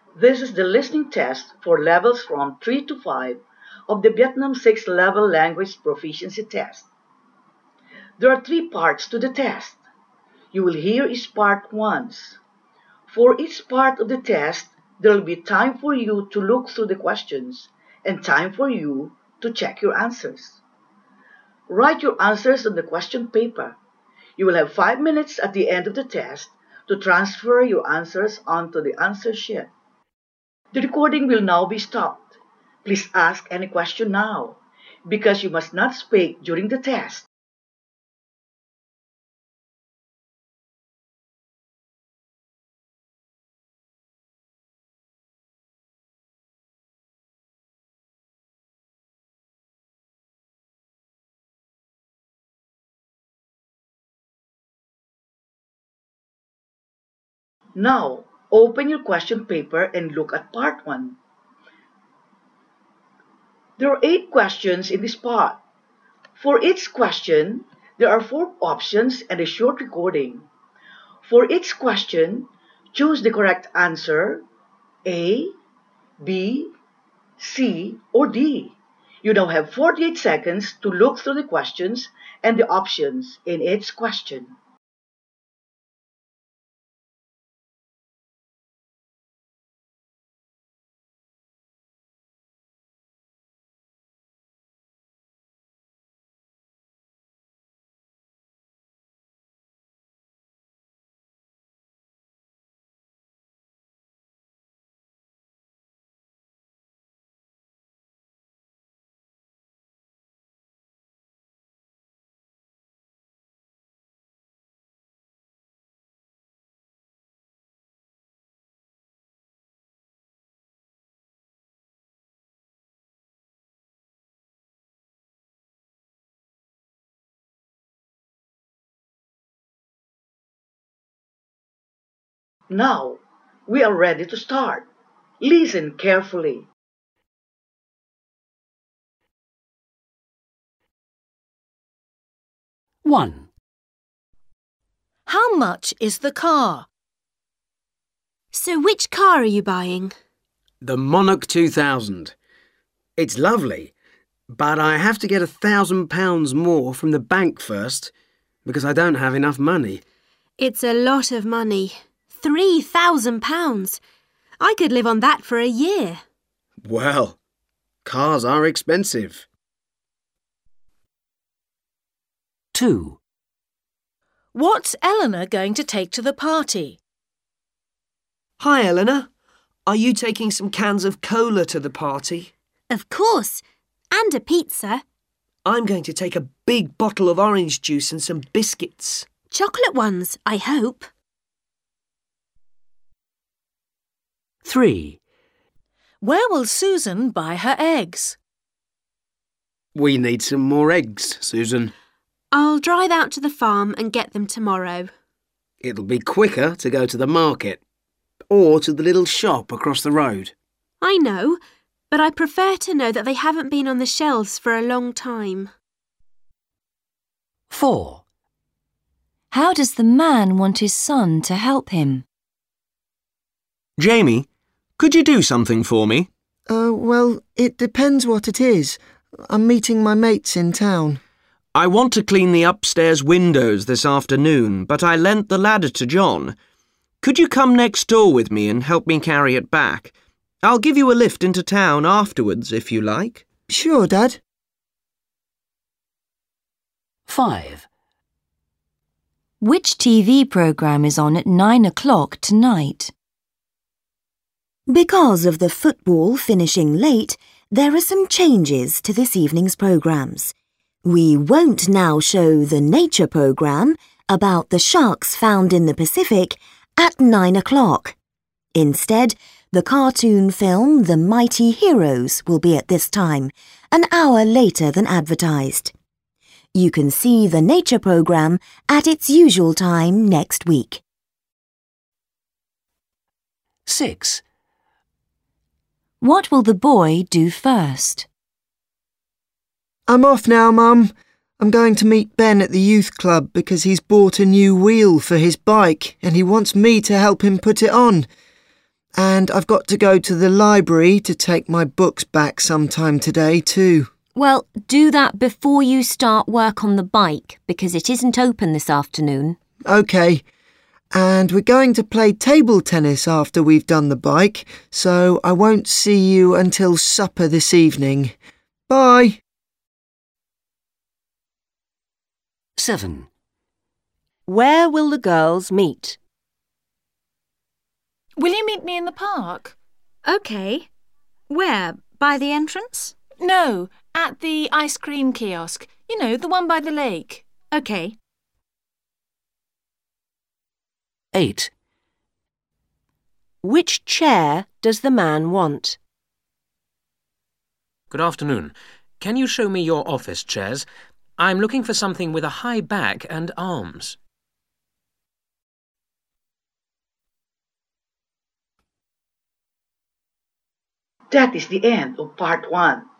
This is the listening test for levels from 3 to 5 of the Vietnam 6 level language proficiency test. There are 3 parts to the test. You will hear each part once. For each part of the test, there will be time for you to look through the questions and time for you to check your answers. Write your answers on the question paper. You will have 5 minutes at the end of the test to transfer your answers onto the answer sheet. The recording will now be stopped. Please ask any question now, because you must not speak during the test. Now, open your question paper and look at part 1. There are 8 questions in this part. For each question, there are 4 options and a short recording. For each question, choose the correct answer, A, B, C, or D. You now have 48 seconds to look through the questions and the options in each question. Now, we are ready to start. Listen carefully. One. How much is the car? So which car are you buying? The Monarch 2000. It's lovely, but I have to get £1,000 more from the bank first because I don't have enough money. It's a lot of money. £3,000. I could live on that for a year. Well, cars are expensive. 2. What's Eleanor going to take to the party? Hi, Eleanor. Are you taking some cans of cola to the party? Of course. And a pizza. I'm going to take a big bottle of orange juice and some biscuits. Chocolate ones, I hope. 3. Where will Susan buy her eggs? We need some more eggs, Susan. I'll drive out to the farm and get them tomorrow. It'll be quicker to go to the market or to the little shop across the road. I know, but I prefer to know that they haven't been on the shelves for a long time. 4. How does the man want his son to help him? Jamie, could you do something for me? Well, it depends what it is. I'm meeting my mates in town. I want to clean the upstairs windows this afternoon, but I lent the ladder to John. Could you come next door with me and help me carry it back? I'll give you a lift into town afterwards, if you like. Sure, Dad. 5. Which TV programme is on at 9 o'clock tonight? Because of the football finishing late, there are some changes to this evening's programmes. We won't now show the nature programme about the sharks found in the Pacific at 9 o'clock. Instead, the cartoon film The Mighty Heroes will be at this time, an hour later than advertised. You can see the nature programme at its usual time next week. 6. What will the boy do first? I'm off now, Mum. I'm going to meet Ben at the youth club because he's bought a new wheel for his bike and he wants me to help him put it on. And I've got to go to the library to take my books back sometime today too. Well, do that before you start work on the bike, because it isn't open this afternoon. OK. And we're going to play table tennis after we've done the bike, so I won't see you until supper this evening. Bye. 7. Where will the girls meet? Will you meet me in the park? OK. Where? By the entrance? No, at the ice cream kiosk. You know, the one by the lake. OK. 8. Which chair does the man want? Good afternoon. Can you show me your office chairs? I'm looking for something with a high back and arms. That is the end of part 1.